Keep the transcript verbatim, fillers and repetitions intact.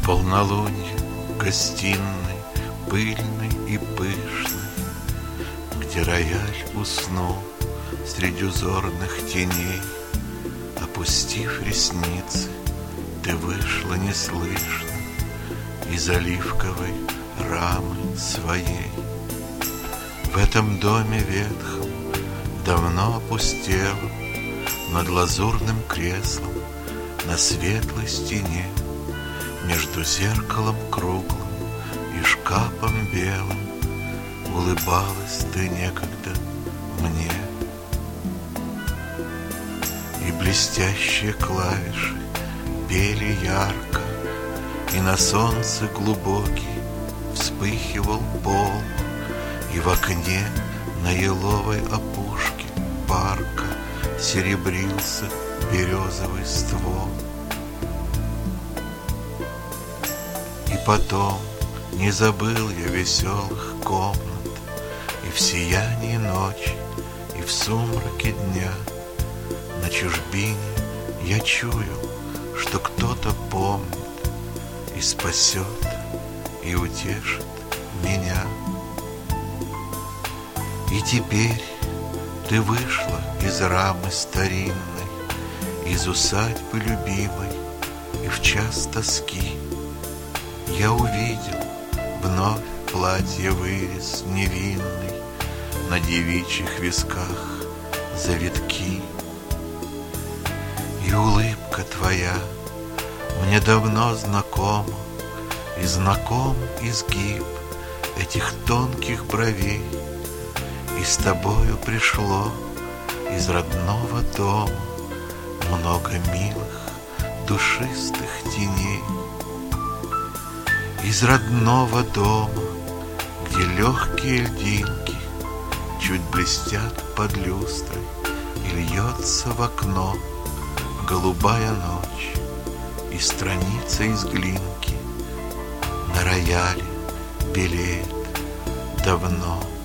полнолуние гостиной, пыльный и пышный, где рояль уснул среди узорных теней. Опустив ресницы, ты вышла неслышно из оливковой рамы своей. В этом доме ветхом, давно опустелом, над лазурным креслом на светлой стене, между зеркалом круглым и шкафом белым, улыбалась ты некогда мне. И блестящие клавиши пели ярко, и на солнце глубокий вспыхивал пол, и в окне на еловой опушке парка серебрился березовый ствол. И потом не забыл я веселых комнат, и в сиянии ночи, и в сумраке дня. На чужбине я чую, что кто-то помнит и спасет, и утешит меня. И теперь ты вышла из рамы старинной, из усадьбы любимой, и в час тоски я увидел вновь платье вырез невинный, на девичьих висках завитки. И улыбка твоя мне давно знакома, и знаком изгиб этих тонких бровей. И с тобою пришло из родного дома много милых душистых теней. Из родного дома, где легкие льдинки чуть блестят под люстрой, и льется в окно голубая ночь, и страница из глинки на рояле белеет давно.